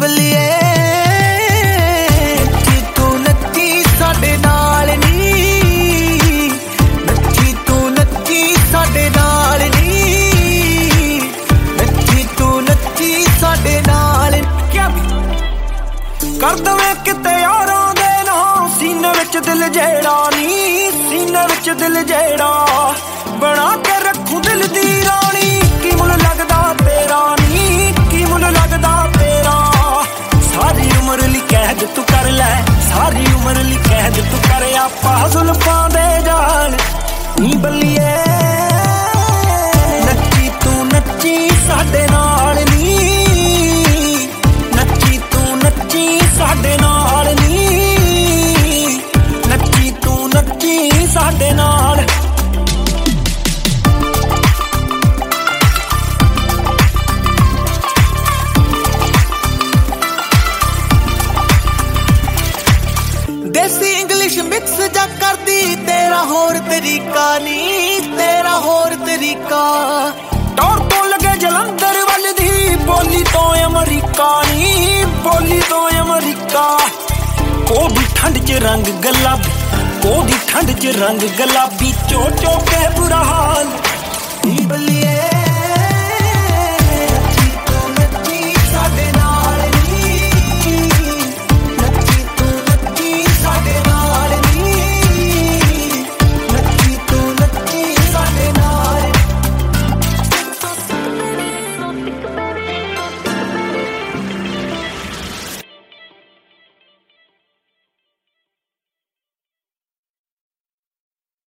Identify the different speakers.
Speaker 1: ਬੱਲੀਏ ਨੱਚੀ ਤੂੰ ਨੱਚੀ ਸਾਡੇ ਨਾਲ ਨੀ, ਨੱਚੀ ਤੂੰ ਨੱਚੀ ਸਾਡੇ ਨਾਲ ਨੀ, ਨੱਚੀ ਤੂੰ ਨੱਚੀ ਸਾਡੇ ਨਾਲ। ਕਰ ਦਵੇਂ ਕਿਤੇ ਯਾਰਾਂ ਦੇ ਨਾਂ ਸੀਨੇ ਵਿੱਚ ਦਿਲ ਜਿਹੜਾ ਨੀ, ਸੀਨੇ ਵਿੱਚ ਦਿਲ ਜਿਹੜਾ ਬਣਾ ਕੇ ਰੱਖੂ ਦਿਲ ਦੀ ਰਾਣੀ। ਕੀ ਮੁੱਲ ਲੱਗਦਾ ਤੇਰਾ ਨੀ, ਕੀ ਮੁੱਲ ਲੱਗਦਾ ਤੇਰਾ, ਸਾਰੀ ਉਮਰ ਲਈ ਕੈਦ ਤੂੰ ਕਰ ਲੈ, ਸਾਰੀ ਉਮਰ ਲਈ ਕੈਦ ਤੂੰ ਕਰ, ਆਪਾਂ ਜ਼ੁਲਫਾਂ ਦੇ ਜਾਲ ਨੀ ਬੱਲੀਏ ਨੱਚੀ ਤੂੰ ਨੱਚੀ ਸਾਡੇ ਨਾਲ ਨੀ, ਨੱਚੀ ਤੂੰ ਨੱਚੀ ਸਾਡੇ ਨਾਲ ਨੀ, ਨੱਚੀ ਤੂੰ ਨੱਚੀ ਸਾਡੇ ਨਾਲ। ਦੇਸੀ ਇੰਗਲਿਸ਼ ਮਿਕਸ ਜਾ ਕਰਦੀ ਤੇਰਾ ਹੋਰ ਤਰੀਕਾ ਨੀ, ਤੇਰਾ ਹੋਰ ਤਰੀਕਾ। ਟੌਰ ਤੋਂ ਲੱਗੇ ਜਲੰਧਰ ਵੱਲ ਦੀ ਬੋਲੀ ਤੋਂ ਅਮਰੀਕਾ ਨੀ, ਬੋਲੀ ਤੋਂ ਅਮਰੀਕਾ। ਕੋਦੀ ਠੰਡ ਚ ਰੰਗ ਗੁਲਾਬੀ, ਕੋਦੀ ਠੰਡ ਚ ਰੰਗ ਗੁਲਾਬੀ, ਚੋ ਚੋ ਕੇ ਬੁਰਾ